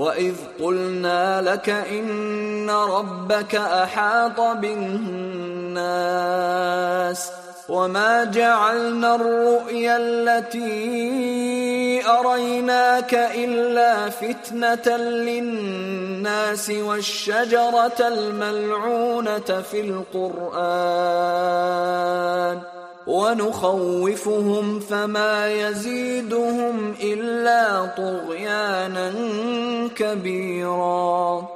وَإِذْ قُلْنَا لَكَ إِنَّ رَبَّكَ أَحَاطَ بِالنَّاسِ وَمَا جَعَلْنَا الرُّؤْيَا الَّتِي أَرَيْنَاكَ إِلَّا فِتْنَةً لِلنَّاسِ وَالشَّجَرَةَ الْمَلْعُونَةَ فِي الْقُرْآنِ وَنُخَوِّفُهُمْ فَمَا يَزِيدُهُمْ إِلَّا طُغْيَانًا كَبِيرًا.